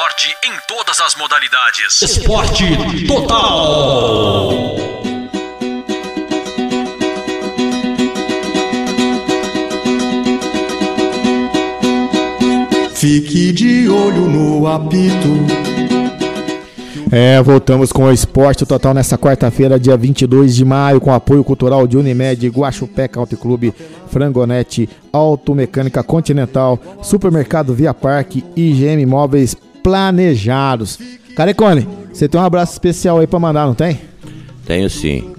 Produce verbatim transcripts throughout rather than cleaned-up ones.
esporte em todas as modalidades. Esporte Total. Fique de olho no apito. É, voltamos com o Esporte Total nessa quarta-feira, dia vinte e dois de maio, com apoio cultural de Unimed, Guaxupé Country Club, Frangonete, Automecânica Continental, Supermercado Via Parque e G M Imóveis Planejados. Carecone, você tem um abraço especial aí pra mandar, não tem? Tenho sim.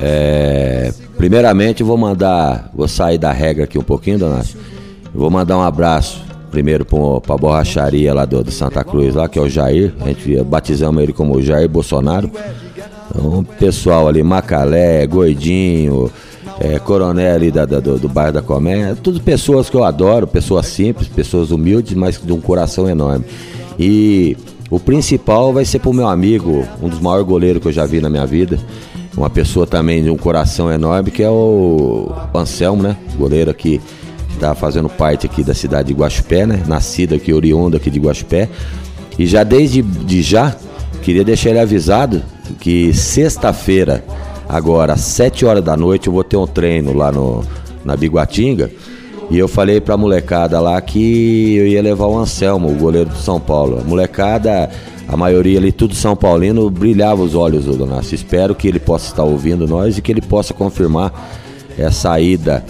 É, primeiramente vou mandar, vou sair da regra aqui um pouquinho, dona Nácia. Vou mandar um abraço primeiro para a borracharia lá do, do Santa Cruz, lá, que é o Jair. A gente batizamos ele como Jair Bolsonaro. Então, pessoal ali, Macalé, Gordinho, é, Coronel ali da, da, do, do bairro da Comé, tudo pessoas que eu adoro, pessoas simples, pessoas humildes, mas de um coração enorme. E o principal vai ser pro meu amigo, um dos maiores goleiros que eu já vi na minha vida, uma pessoa também de um coração enorme, que é o Anselmo, né? Goleiro aqui, está fazendo parte aqui da cidade de Guaxupé, né? Nascido aqui, oriundo aqui de Guaxupé. E já desde de já, queria deixar ele avisado que sexta-feira, agora às sete horas da noite, eu vou ter um treino lá no, na Biguatinga. E eu falei pra molecada lá que eu ia levar o Anselmo, o goleiro do São Paulo. A molecada, a maioria ali, tudo São Paulino, brilhava os olhos do Donácio. Espero que ele possa estar ouvindo nós e que ele possa confirmar essa ida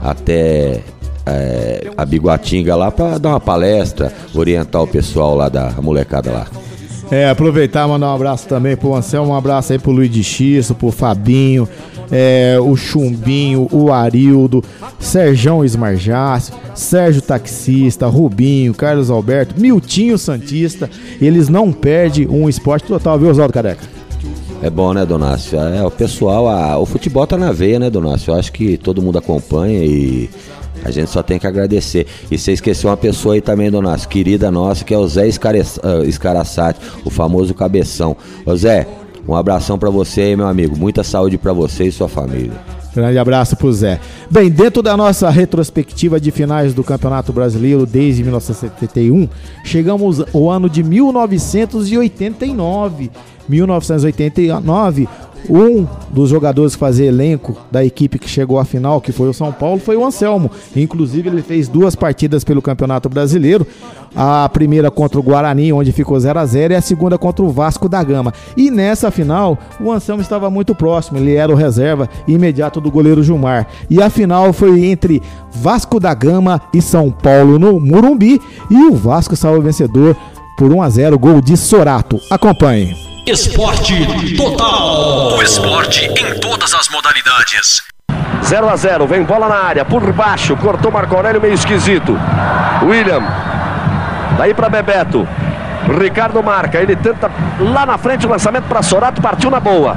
até É, a Biguatinga lá para dar uma palestra, orientar o pessoal lá da molecada lá. É, aproveitar e mandar um abraço também pro Anselmo, um abraço aí pro Luiz de Xisto, pro Fabinho, é, o Chumbinho, o Arildo, Serjão Esmarjácio, Sérgio Taxista, Rubinho, Carlos Alberto, Miltinho Santista. Eles não perdem um Esporte Total, viu, Oswaldo Careca? É bom, né, Donácio? É, o pessoal, a, o futebol tá na veia, né, Donácio? Eu acho que todo mundo acompanha e a gente só tem que agradecer. E você esqueceu uma pessoa aí também, Donácio, querida nossa, que é o Zé Escaraçate, o famoso Cabeção. Ô Zé, um abração pra você aí, meu amigo. Muita saúde pra você e sua família. Grande abraço pro Zé. Bem, dentro da nossa retrospectiva de finais do Campeonato Brasileiro desde mil novecentos e setenta e um, chegamos ao ano de mil novecentos e oitenta e nove. mil novecentos e oitenta e nove, um dos jogadores que fazia elenco da equipe que chegou à final, que foi o São Paulo, foi o Anselmo. Inclusive ele fez duas partidas pelo Campeonato Brasileiro, a primeira contra o Guarani, onde ficou zero a zero, e a segunda contra o Vasco da Gama. E nessa final o Anselmo estava muito próximo, ele era o reserva imediato do goleiro Gilmar, e a final foi entre Vasco da Gama e São Paulo no Morumbi, e o Vasco saiu vencedor por um a zero, gol de Sorato. Acompanhe. Esporte Total. O esporte em todas as modalidades. zero a zero, vem bola na área, por baixo, cortou Marco Aurélio, meio esquisito. William, daí para Bebeto. Ricardo marca, ele tenta lá na frente o lançamento para Sorato, partiu na boa.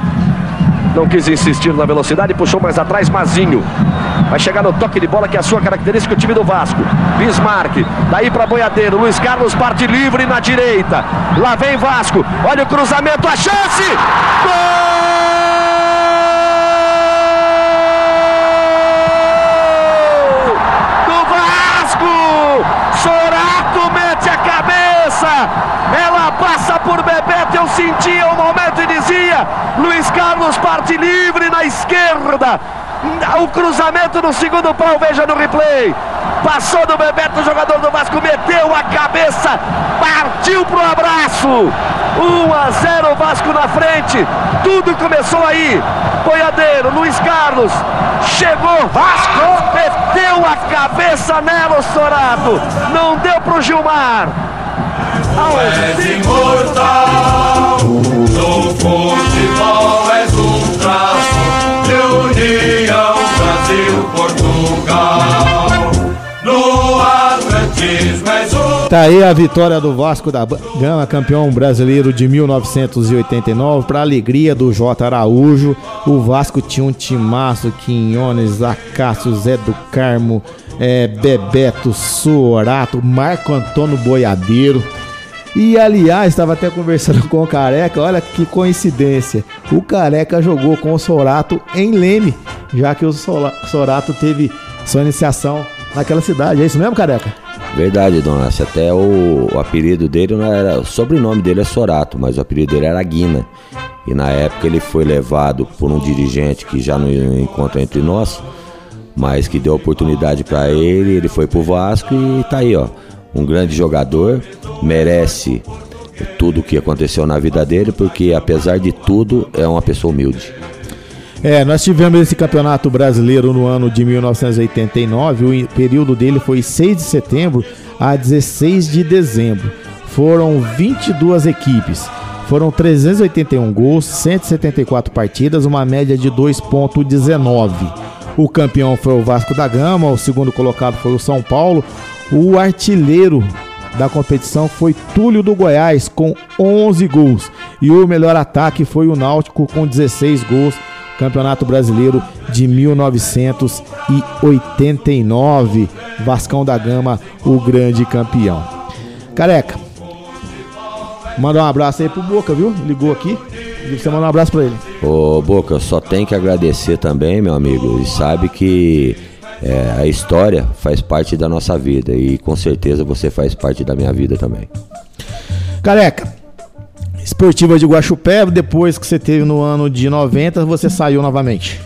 Não quis insistir na velocidade, puxou mais atrás, Mazinho. Vai chegar no toque de bola, que é a sua característica, o time do Vasco. Bismarck, daí para Boiadeiro. Luiz Carlos parte livre na direita. Lá vem Vasco, olha o cruzamento, a chance! Gol! Do Vasco! Sorato mete a cabeça! Ela passa por Bebeto, eu sentia o momento e dizia: Luiz Carlos parte livre na esquerda. O cruzamento no segundo pau, veja no replay. Passou do Bebeto, o jogador do Vasco meteu a cabeça, partiu pro abraço. um a zero Vasco na frente. Tudo começou aí. Boiadeiro, Luiz Carlos chegou, Vasco meteu a cabeça nela, o Sorato. Não deu pro Gilmar. És imortal, no futebol és um traço de união Brasil-Portugal, no atletismo és um... Tá aí a vitória do Vasco da Gama, campeão brasileiro de mil novecentos e oitenta e nove, para alegria do J. Araújo. O Vasco tinha um timaço, Quinhones, Acácio, Zé do Carmo, é, Bebeto, Sorato, Marco Antônio Boiadeiro. E aliás, estava até conversando com o Careca, olha que coincidência, o Careca jogou com o Sorato em Leme, já que o Sorato teve sua iniciação naquela cidade. É isso mesmo, Careca? Verdade, dona Nácia. Até o, o apelido dele não era. O sobrenome dele é Sorato, mas o apelido dele era Guina. E na época ele foi levado por um dirigente que já não encontra entre nós, mas que deu oportunidade para ele. Ele foi pro Vasco e tá aí, ó. Um grande jogador, merece tudo o que aconteceu na vida dele, porque apesar de tudo, é uma pessoa humilde. É, nós tivemos esse campeonato brasileiro no ano de mil novecentos e oitenta e nove, o período dele foi seis de setembro a dezesseis de dezembro. Foram vinte e duas equipes, foram trezentos e oitenta e um gols, cento e setenta e quatro partidas, uma média de dois pontos dezenove. O campeão foi o Vasco da Gama, o segundo colocado foi o São Paulo, o artilheiro da competição foi Túlio do Goiás com onze gols e o melhor ataque foi o Náutico com dezesseis gols. Campeonato Brasileiro de mil novecentos e oitenta e nove, Vascão da Gama, o grande campeão. Careca, manda um abraço aí pro Boca, viu? Ligou aqui, você manda um abraço pra ele. Ô Boca, eu só tenho que agradecer também, meu amigo, e sabe que é, a história faz parte da nossa vida e com certeza você faz parte da minha vida também. Careca, Esportiva de Guaxupé, depois que você teve no ano de noventa, você saiu novamente.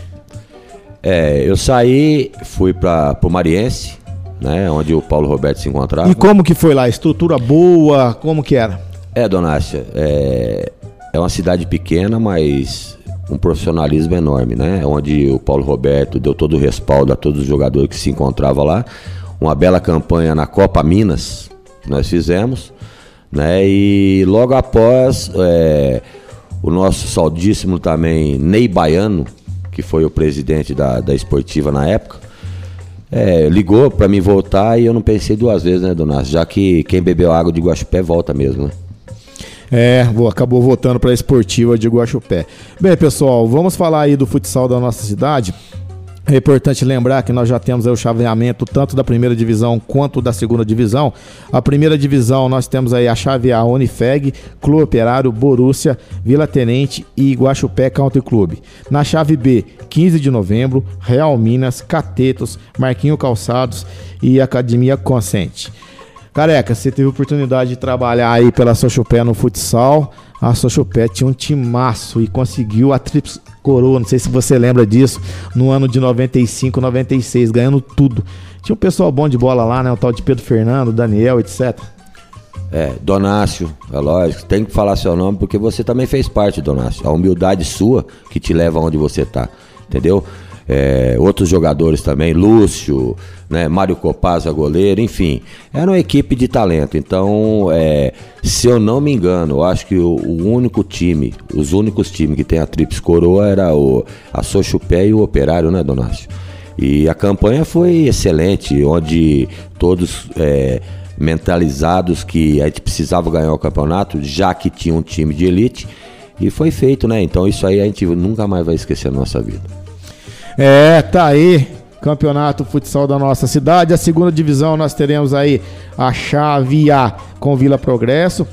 É, eu saí, fui para o Mariense, né, onde o Paulo Roberto se encontrava. E como que foi lá? Estrutura boa? Como que era? É, dona Nácia, é, é uma cidade pequena, mas um profissionalismo enorme, né? Onde o Paulo Roberto deu todo o respaldo a todos os jogadores que se encontravam lá. Uma bela campanha na Copa Minas que nós fizemos, né? E logo após, é, o nosso saudíssimo também Ney Baiano, que foi o presidente da, da Esportiva na época, é, ligou para mim voltar e eu não pensei duas vezes, né, dona Nácia? Já que quem bebeu água de Guaxupé volta mesmo, né? É, acabou voltando para a Esportiva de Guaxupé. Bem, pessoal, vamos falar aí do futsal da nossa cidade. É importante lembrar que nós já temos aí o chaveamento tanto da primeira divisão quanto da segunda divisão. A primeira divisão nós temos aí a chave A, Unifeg, Clube Operário, Borussia, Vila Tenente e Guaxupé Country Club. Na chave B, quinze de novembro, Real Minas, Catetos, Marquinho Calçados e Academia Consente. Careca, você teve a oportunidade de trabalhar aí pela Sochupé no futsal. A Sochupé tinha um timaço e conseguiu a tríplice coroa, não sei se você lembra disso, no ano de noventa e cinco, noventa e seis, ganhando tudo. Tinha um pessoal bom de bola lá, né? O tal de Pedro Fernando, Daniel, etcétera. É, Donácio, é lógico, tem que falar seu nome porque você também fez parte, Donácio. A humildade sua que te leva onde você tá, entendeu? É, outros jogadores também, Lúcio, né, Mário Copasa, goleiro, enfim, era uma equipe de talento. Então, é, se eu não me engano, eu acho que o, o único time, os únicos times que tem a tríplice coroa era o, a Sochupé e o Operário, né, Donácio? E a campanha foi excelente, onde todos é, mentalizados que a gente precisava ganhar o campeonato, já que tinha um time de elite, e foi feito, né? Então isso aí a gente nunca mais vai esquecer na nossa vida. É, tá aí, campeonato futsal da nossa cidade. A segunda divisão nós teremos aí a chave A com Vila Progresso,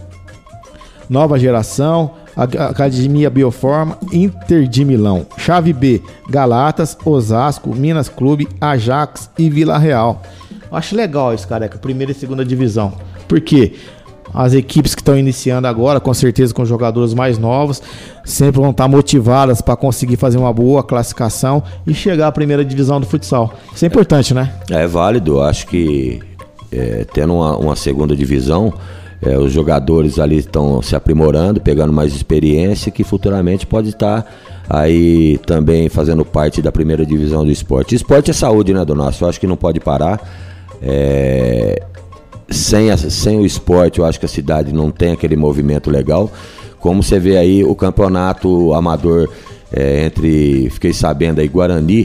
Nova Geração, Academia Bioforma, Inter de Milão. Chave B, Galatas, Osasco, Minas Clube, Ajax e Vila Real. Acho legal isso, careca, primeira e segunda divisão. Por quê? As equipes que estão iniciando agora, com certeza com jogadores mais novos, sempre vão estar motivadas para conseguir fazer uma boa classificação e chegar à primeira divisão do futsal. Isso é importante, né? É válido, eu acho que é, tendo uma, uma segunda divisão, é, os jogadores ali estão se aprimorando, pegando mais experiência, que futuramente pode estar aí também fazendo parte da primeira divisão do esporte. Esporte é saúde, né, Donácio? Eu acho que não pode parar. É... Sem, a, sem o esporte, eu acho que a cidade não tem aquele movimento legal. Como você vê aí, o campeonato amador é, entre, fiquei sabendo aí, Guarani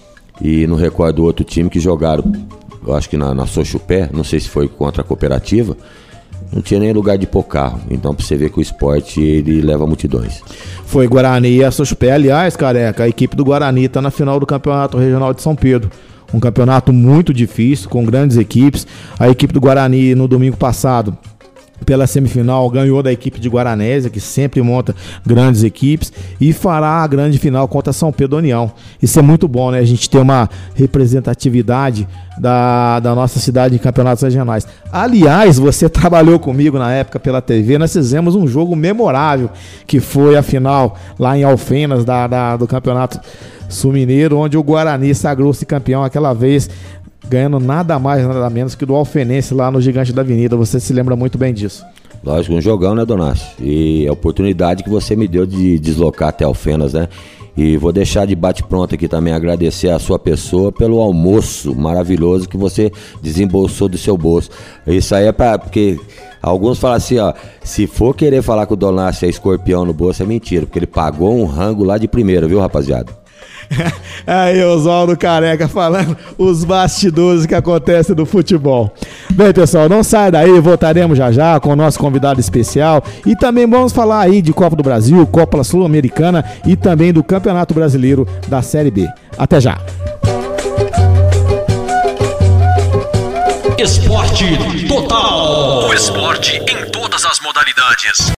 e não recordo outro time que jogaram, eu acho que na, na Sochupé, não sei se foi contra a cooperativa, não tinha nem lugar de pôr carro. Então pra você ver que o esporte ele leva multidões. Foi Guarani e a Sochupé, aliás, careca, a equipe do Guarani tá na final do Campeonato Regional de São Pedro. Um campeonato muito difícil, com grandes equipes. A equipe do Guarani no domingo passado pela semifinal, ganhou da equipe de Guaranésia, que sempre monta grandes equipes, e fará a grande final contra São Pedro União. Isso é muito bom, né? A gente ter uma representatividade da, da nossa cidade em campeonatos regionais. Aliás, você trabalhou comigo na época pela T V, nós fizemos um jogo memorável, que foi a final lá em Alfenas da, da, do Campeonato Sul-Mineiro, onde o Guarani sagrou-se campeão aquela vez, ganhando nada mais, nada menos que do Alfenense lá no Gigante da Avenida. Você se lembra muito bem disso. Lógico, um jogão, né, Donácio? E a oportunidade que você me deu de deslocar até Alfenas, né? E vou deixar de bate-pronto aqui também agradecer a sua pessoa pelo almoço maravilhoso que você desembolsou do seu bolso. Isso aí é pra... porque alguns falam assim, ó, se for querer falar que o Donácio é escorpião no bolso, é mentira, porque ele pagou um rango lá de primeira, viu, rapaziada? Aí, Oswaldo Careca falando os bastidores que acontecem no futebol. Bem, pessoal, não sai daí, voltaremos já já com o nosso convidado especial e também vamos falar aí de Copa do Brasil, Copa Sul-Americana e também do Campeonato Brasileiro da Série B. Até já. Esporte Total. O esporte em todas as modalidades.